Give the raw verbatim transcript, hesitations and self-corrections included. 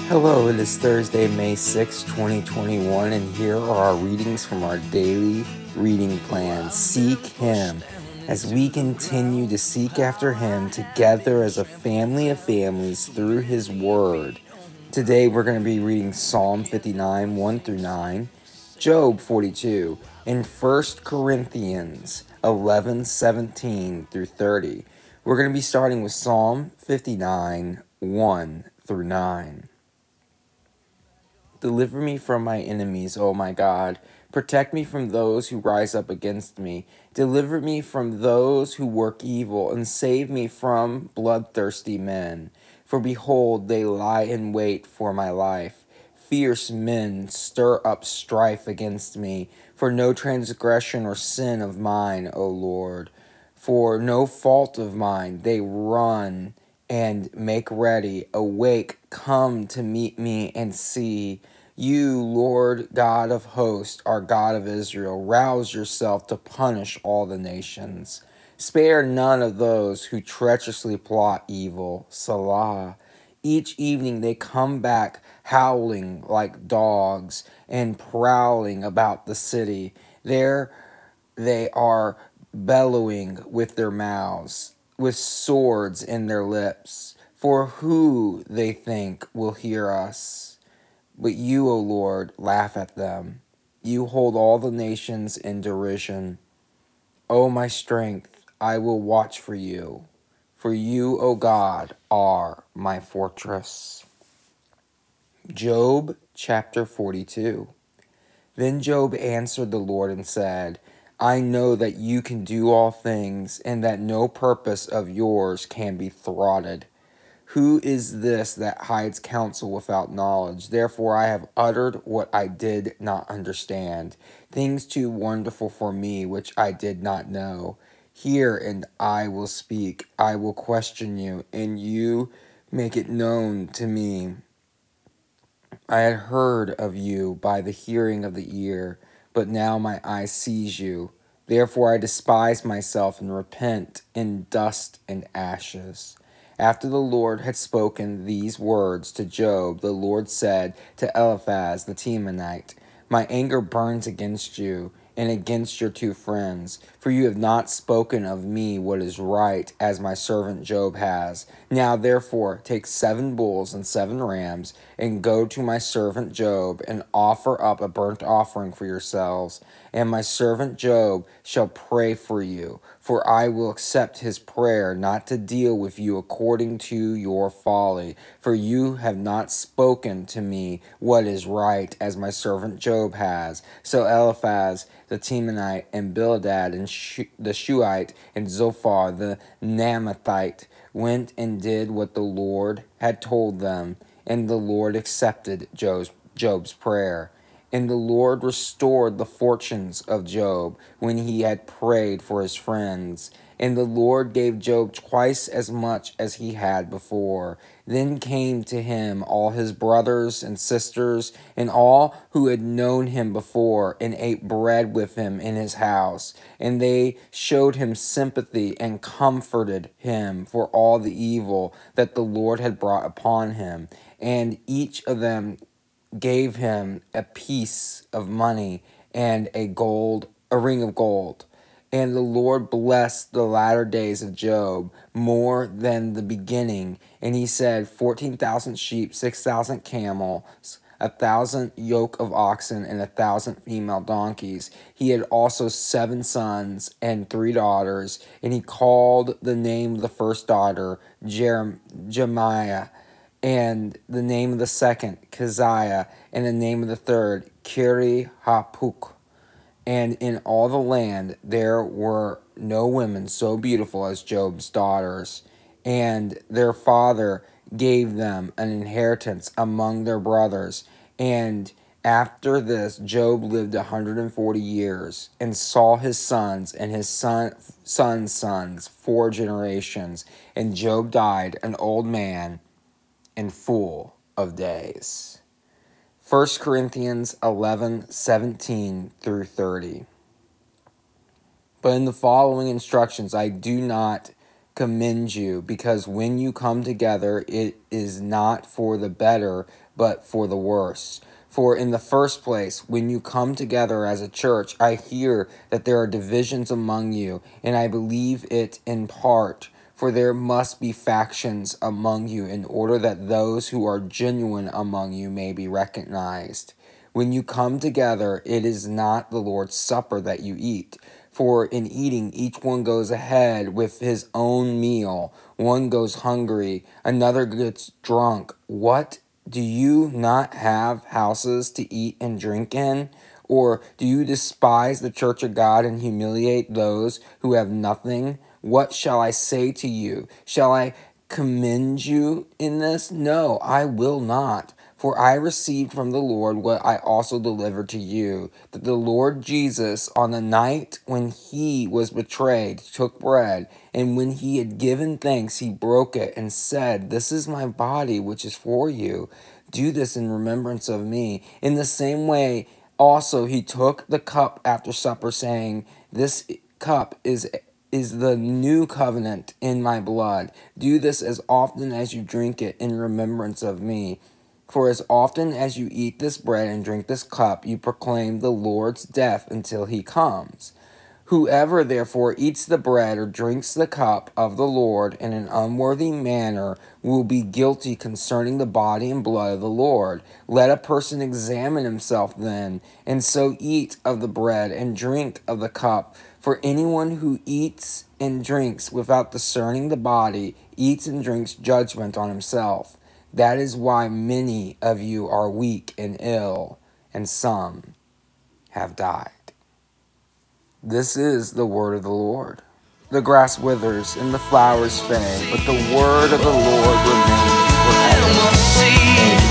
Hello, it is Thursday, May sixth, twenty twenty-one, and here are our readings from our daily reading plan. Seek Him. As we continue to seek after Him together as a family of families through His Word. Today we're going to be reading Psalm fifty-nine, one through nine, Job forty-two, and First Corinthians eleven, seventeen through thirty. We're going to be starting with Psalm fifty-nine, one through nine. Deliver me from my enemies, O my God. Protect me from those who rise up against me. Deliver me from those who work evil, and save me from bloodthirsty men. For behold, they lie in wait for my life. Fierce men stir up strife against me. For no transgression or sin of mine, O Lord. For no fault of mine, they run and make ready. Awake, come to meet me and see. You, Lord God of hosts, are God of Israel. Rouse yourself to punish all the nations. Spare none of those who treacherously plot evil. Salah. Each evening they come back howling like dogs and prowling about the city. There they are bellowing with their mouths, with swords in their lips. For who, they think, will hear us? But you, O Lord, laugh at them. You hold all the nations in derision. O my strength, I will watch for you. For you, O God, are my fortress. Job chapter forty-two. Then Job answered the Lord and said, I know that you can do all things, and that no purpose of yours can be thwarted. Who is this that hides counsel without knowledge? Therefore I have uttered what I did not understand, things too wonderful for me which I did not know. Hear, and I will speak. I will question you, and you make it known to me. I had heard of you by the hearing of the ear, but now my eye sees you. Therefore I despise myself and repent in dust and ashes. After the Lord had spoken these words to Job, the Lord said to Eliphaz the Temanite, My anger burns against you and against your two friends, for you have not spoken of me what is right, as my servant Job has. Now therefore take seven bulls and seven rams, and go to my servant Job, and offer up a burnt offering for yourselves. And my servant Job shall pray for you, for I will accept his prayer, not to deal with you according to your folly. For you have not spoken to me what is right, as my servant Job has. So Eliphaz the Temanite, and Bildad and Shu- the Shuhite, and Zophar the Naamathite went and did what the Lord had told them, and the Lord accepted Job's, Job's prayer. And the Lord restored the fortunes of Job when he had prayed for his friends. And the Lord gave Job twice as much as he had before. Then came to him all his brothers and sisters, and all who had known him before, and ate bread with him in his house. And they showed him sympathy and comforted him for all the evil that the Lord had brought upon him. And each of them gave him a piece of money and a gold, a ring of gold. And the Lord blessed the latter days of Job more than the beginning. And he said, fourteen thousand sheep, six thousand camels, a thousand yoke of oxen, and a thousand female donkeys. He had also seven sons and three daughters. And he called the name of the first daughter Jerem- Jemiah, and the name of the second Keziah, and the name of the third Kiri Hapuk. And in all the land there were no women so beautiful as Job's daughters, and their father gave them an inheritance among their brothers. And after this Job lived a hundred and forty years, and saw his sons and his son sons' sons four generations. And Job died an old man and full of days. First Corinthians eleven, seventeen through thirty. But in the following instructions I do not commend you, because when you come together, it is not for the better, but for the worse. For in the first place, when you come together as a church, I hear that there are divisions among you, and I believe it in part. For there must be factions among you, in order that those who are genuine among you may be recognized. When you come together, it is not the Lord's Supper that you eat. For in eating, each one goes ahead with his own meal. One goes hungry, another gets drunk. What? Do you not have houses to eat and drink in? Or do you despise the church of God and humiliate those who have nothing? What shall I say to you? Shall I commend you in this? No, I will not. For I received from the Lord what I also delivered to you, that the Lord Jesus, on the night when he was betrayed, took bread, and when he had given thanks, he broke it and said, "This is my body, which is for you. Do this in remembrance of me." In the same way, also he took the cup after supper, saying, "This cup is is the new covenant in my blood. Do this as often as you drink it in remembrance of me. For as often as you eat this bread and drink this cup, you proclaim the Lord's death until he comes. Whoever therefore eats the bread or drinks the cup of the Lord in an unworthy manner will be guilty concerning the body and blood of the Lord. Let a person examine himself then, and so eat of the bread and drink of the cup. For anyone who eats and drinks without discerning the body eats and drinks judgment on himself. That is why many of you are weak and ill, and some have died." This is the word of the Lord. The grass withers and the flowers fade, but the word of the Lord remains forever.